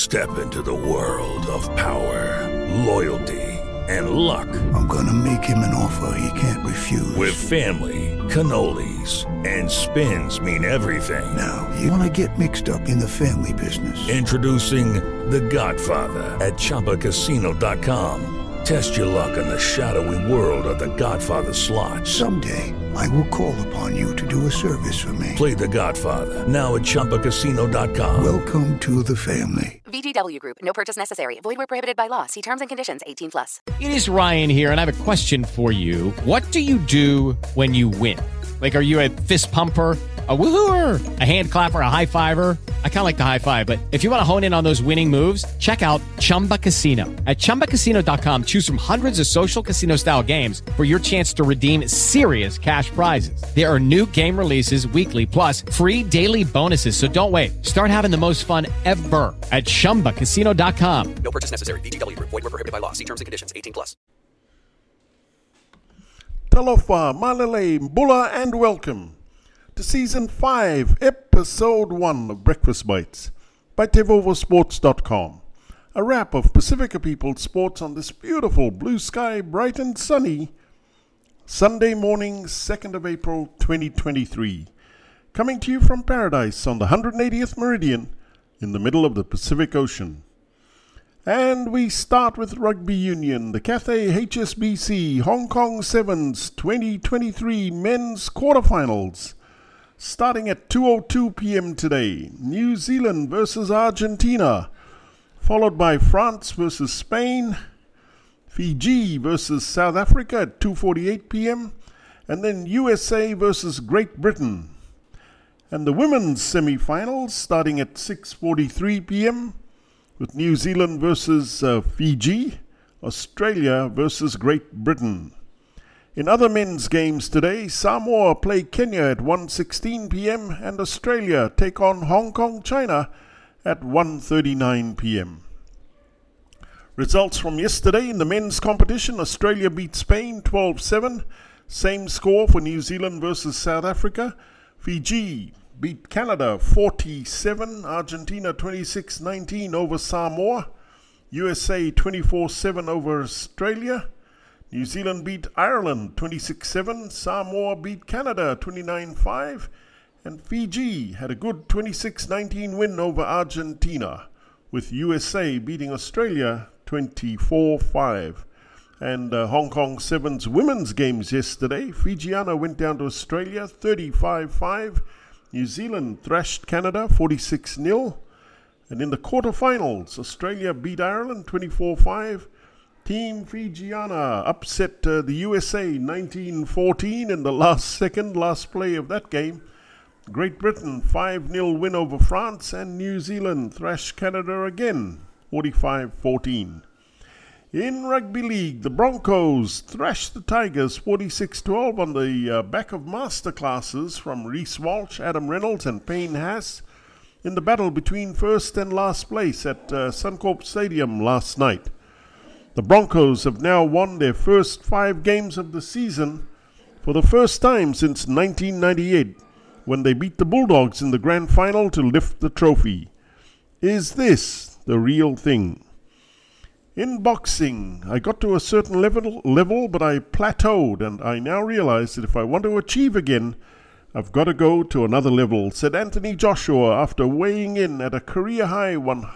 Step into the world of power, loyalty, and luck. I'm gonna make him an offer he can't refuse. With family, cannolis, and spins mean everything. Now, you wanna get mixed up in the family business. Introducing The Godfather at ChumbaCasino.com. Test your luck in the shadowy world of The Godfather slot. Someday, I will call upon you to do a service for me. Play The Godfather now at ChumbaCasino.com. Welcome to the family. VGW Group. No purchase necessary. Void where prohibited by law. See terms and conditions. 18+. It is Ryan here, and I have a question for you. What do you do when you win? Like, are you a fist pumper, a woohooer, a hand clapper, a high fiver? I kind of like the high five, but if you want to hone in on those winning moves, check out Chumba Casino. At ChumbaCasino.com, choose from hundreds of social casino-style games for your chance to redeem serious cash prizes. There are new game releases weekly, plus free daily bonuses, so don't wait. Start having the most fun ever at ChumbaCasino.com. No purchase necessary. VGW Group. Void where prohibited by law. See terms and conditions. 18+. Talofa, Malele, Mbula, and welcome to Season 5, Episode 1 of Breakfast Bites by TevovoSports.com. A wrap of Pacifica People's sports on this beautiful blue sky, bright and sunny Sunday morning, 2nd of April 2023. Coming to you from paradise on the 180th meridian in the middle of the Pacific Ocean. And we start with Rugby Union, the Cathay HSBC Hong Kong Sevens 2023 men's quarterfinals. Starting at 2:02 p.m. today, New Zealand versus Argentina, followed by France versus Spain, Fiji versus South Africa at 2:48 p.m., and then USA versus Great Britain. And the women's semi-finals starting at 6:43 p.m. with New Zealand versus Fiji, Australia versus Great Britain. In other men's games today, Samoa play Kenya at 1:16 p.m. and Australia take on Hong Kong, China at 1:39 p.m. Results from yesterday in the men's competition: Australia beat Spain 12-7. Same score for New Zealand versus South Africa. Fiji beat Canada 47, Argentina 26-19 over Samoa, USA 24-7 over Australia. New Zealand beat Ireland 26-7, Samoa beat Canada 29-5, and Fiji had a good 26-19 win over Argentina, with USA beating Australia 24-5. And Hong Kong Sevens women's games yesterday, Fijiana went down to Australia 35-5, New Zealand thrashed Canada 46-0, and in the quarterfinals, Australia beat Ireland 24-5. Team Fijiana upset the USA 19-14 in the last play of that game. Great Britain 5-0 win over France, and New Zealand thrashed Canada again 45-14. In Rugby League, the Broncos thrashed the Tigers 46-12 on the back of masterclasses from Reece Walsh, Adam Reynolds and Payne Haas in the battle between first and last place at Suncorp Stadium last night. The Broncos have now won their first 5 games of the season for the first time since 1998, when they beat the Bulldogs in the grand final to lift the trophy. Is this the real thing? In boxing, I got to a certain level, but I plateaued, and I now realize that if I want to achieve again, I've got to go to another level, said Anthony Joshua after weighing in at a career-high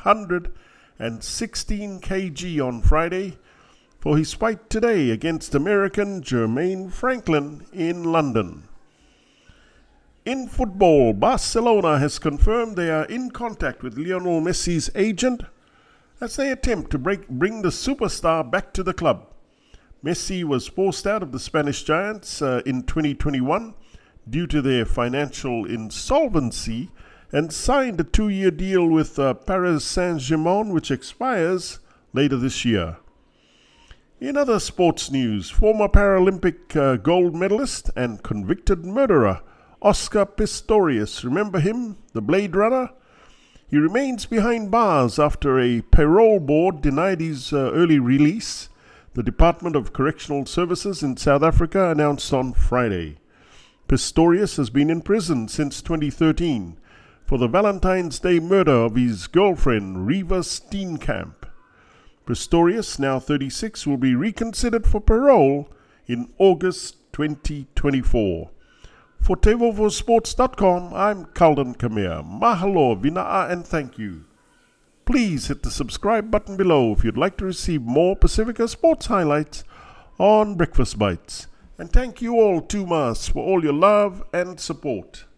116 kg on Friday for his fight today against American Jermaine Franklin in London. In football, Barcelona has confirmed they are in contact with Lionel Messi's agent as they attempt to bring the superstar back to the club. Messi was forced out of the Spanish Giants in 2021 due to their financial insolvency and signed a 2-year deal with Paris Saint-Germain, which expires later this year. In other sports news, former Paralympic gold medalist and convicted murderer Oscar Pistorius, remember him, the Blade Runner? He remains behind bars after a parole board denied his early release, the Department of Correctional Services in South Africa announced on Friday. Pistorius has been in prison since 2013 for the Valentine's Day murder of his girlfriend, Reva Steenkamp. Pistorius, now 36, will be reconsidered for parole in August 2024. For TevovoSports.com, I'm Calden Kamea. Mahalo, vina'a, and thank you. Please hit the subscribe button below if you'd like to receive more Pacifica sports highlights on Breakfast Bites. And thank you all, Tumas, for all your love and support.